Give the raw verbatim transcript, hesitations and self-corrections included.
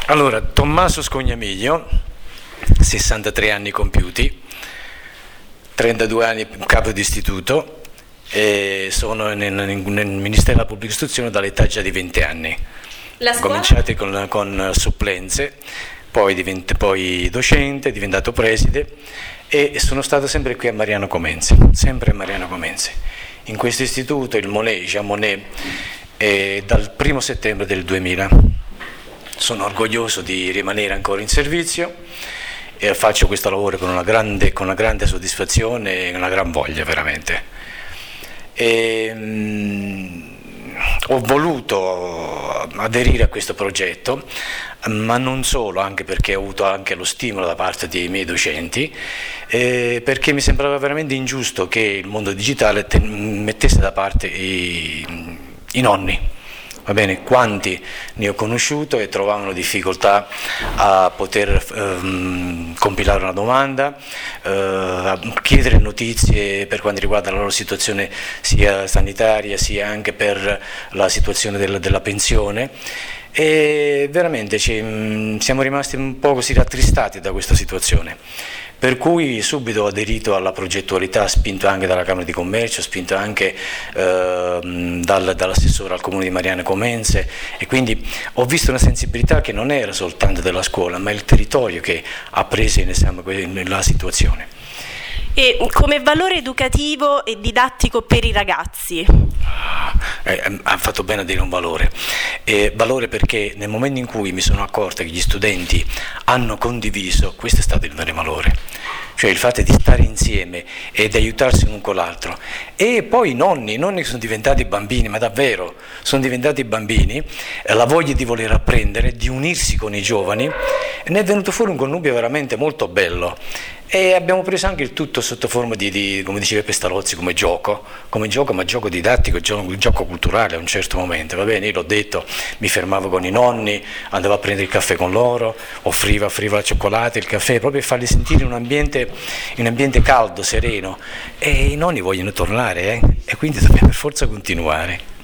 Allora, Tommaso Scognamiglio, sessantatré anni compiuti, trentadue anni capo di istituto, e sono nel, nel Ministero della Pubblica Istruzione dall'età già di venti anni. La Ho cominciato con, con supplenze, poi, divent, poi docente, diventato preside e sono stato sempre qui a Mariano Comenzi, sempre a Mariano Comenzi. In questo istituto, il Monet, Jean Monnet, è dal primo settembre del duemila. Sono orgoglioso di rimanere ancora in servizio e faccio questo lavoro con una grande, con una grande soddisfazione e una gran voglia veramente. E, mh, ho voluto aderire a questo progetto, ma non solo, anche perché ho avuto anche lo stimolo da parte dei miei docenti, eh, perché mi sembrava veramente ingiusto che il mondo digitale te- mettesse da parte i, i nonni. Va bene, quanti ne ho conosciuto e trovavano difficoltà a poter ehm, compilare una domanda, eh, a chiedere notizie per quanto riguarda la loro situazione sia sanitaria sia anche per la situazione del, della pensione, e veramente ci, mh, siamo rimasti un po' così rattristati da questa situazione. Per cui subito ho aderito alla progettualità, spinto anche dalla Camera di Commercio, spinto anche eh, dal, dall'assessore al Comune di Mariano Comenzi, e quindi ho visto una sensibilità che non era soltanto della scuola, ma il territorio che ha preso in esame la situazione. E come valore educativo e didattico per i ragazzi? Eh, ha fatto bene a dire un valore. Eh, valore perché nel momento in cui mi sono accorto che gli studenti hanno condiviso, questo è stato il vero valore, cioè il fatto di stare insieme e di aiutarsi l'uno con l'altro. E poi i nonni, i nonni sono diventati bambini, ma davvero sono diventati bambini, eh, la voglia di voler apprendere, di unirsi con i giovani, e ne è venuto fuori un connubio veramente molto bello. E abbiamo preso anche il tutto sotto forma di, di come diceva Pestalozzi, come gioco, come gioco, ma gioco didattico, gioco, gioco culturale a un certo momento, va bene? Io l'ho detto, mi fermavo con i nonni, andavo a prendere il caffè con loro, offriva, offriva la cioccolata, il caffè, proprio per farli sentire in un ambiente, in un ambiente caldo, sereno, e i nonni vogliono tornare, eh? E quindi dobbiamo per forza continuare.